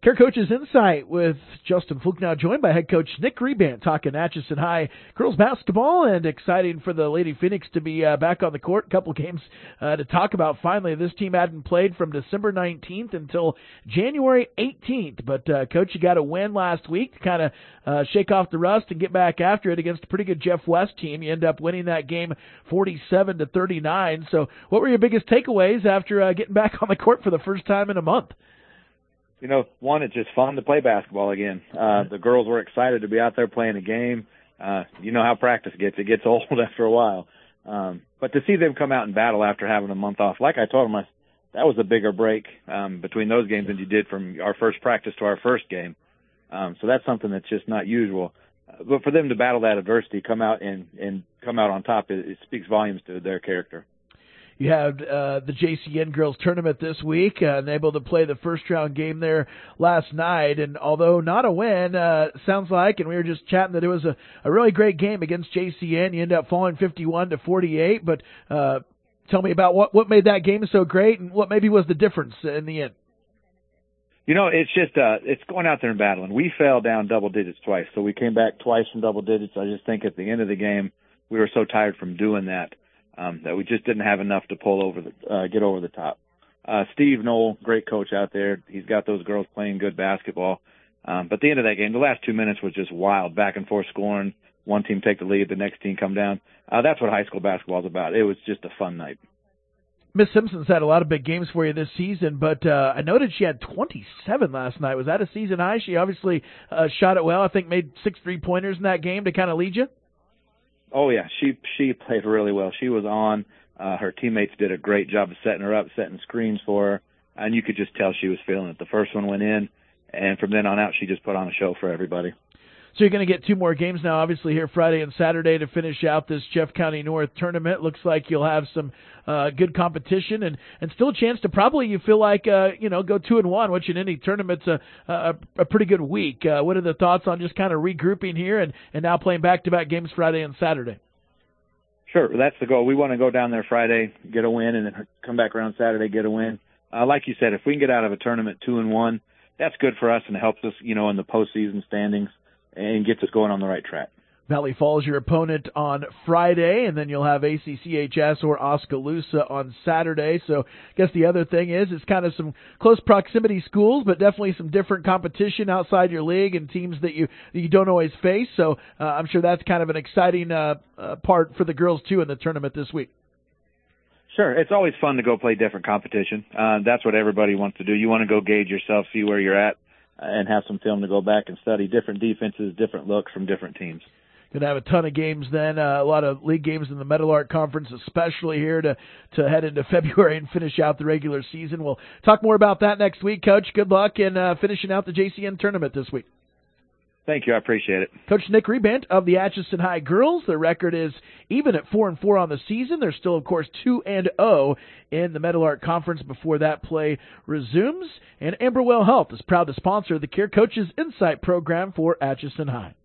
Care Coaches Insight with Justin Fluke, now joined by head coach Nick Rebant, talking Atchison High girls basketball, and exciting for the Lady Phoenix to be back on the court. A couple games to talk about finally. This team hadn't played from December 19th until January 18th. But, Coach, you got a win last week to kind of shake off the rust and get back after it against a pretty good Jeff West team. You end up winning that game 47-39. So what were your biggest takeaways after getting back on the court for the first time in a month? You know, one, it's just fun to play basketball again. The girls were excited to be out there playing a game. You know how practice gets. It gets old after a while. But to see them come out and battle after having a month off, like I told them, that was a bigger break between those games than you did from our first practice to our first game. So that's something that's just not usual. But for them to battle that adversity, come out and come out on top, it speaks volumes to their character. You had the JCN girls tournament this week, and able to play the first round game there last night. And although not a win, sounds like, and we were just chatting that it was a really great game against JCN. You end up falling 51-48. But tell me about what made that game so great, and what maybe was the difference in the end. You know, it's just it's going out there and battling. We fell down double digits twice, so we came back twice from double digits. I just think at the end of the game, we were so tired from doing that. That we just didn't have enough to pull over get over the top. Steve Knoll, great coach out there. He's got those girls playing good basketball. But at the end of that game, the last 2 minutes was just wild, back and forth scoring. One team take the lead, the next team come down. That's what high school basketball is about. It was just a fun night. Miss Simpson's had a lot of big games for you this season, but I noted she had 27 last night. Was that a season high? She obviously shot it well. I think made 6 3-pointers in that game to kind of lead you. Oh, yeah, she played really well. She was on. Her teammates did a great job of setting her up, setting screens for her, and you could just tell she was feeling it. The first one went in, and from then on out, she just put on a show for everybody. So you're going to get 2 more games now, obviously, here Friday and Saturday to finish out this Jeff County North tournament. Looks like you'll have some good competition and still a chance to probably, you feel like, go 2-1, which in any tournament's a pretty good week. What are the thoughts on just kind of regrouping here and now playing back-to-back games Friday and Saturday? Sure, that's the goal. We want to go down there Friday, get a win, and then come back around Saturday, get a win. Like you said, if we can get out of a tournament 2-1, that's good for us and it helps us, in the postseason standings, and gets us going on the right track. Valley Falls your opponent on Friday, and then you'll have ACCHS or Oskaloosa on Saturday. So I guess the other thing is it's kind of some close proximity schools, but definitely some different competition outside your league and teams that you don't always face. So I'm sure that's kind of an exciting part for the girls, too, in the tournament this week. Sure. It's always fun to go play different competition. That's what everybody wants to do. You want to go gauge yourself, see where you're at, and have some film to go back and study different defenses, different looks from different teams. Going to have a ton of games then, a lot of league games in the Meadowlark Conference, especially here to head into February and finish out the regular season. We'll talk more about that next week, Coach. Good luck in finishing out the JCN tournament this week. Thank you. I appreciate it. Coach Nick Rebant of the Atchison High girls. Their record is even at 4-4 on the season. They're still, of course, 2-0 in the Meadowlark Conference before that play resumes. And Amberwell Health is proud to sponsor the Care Coaches Insight program for Atchison High.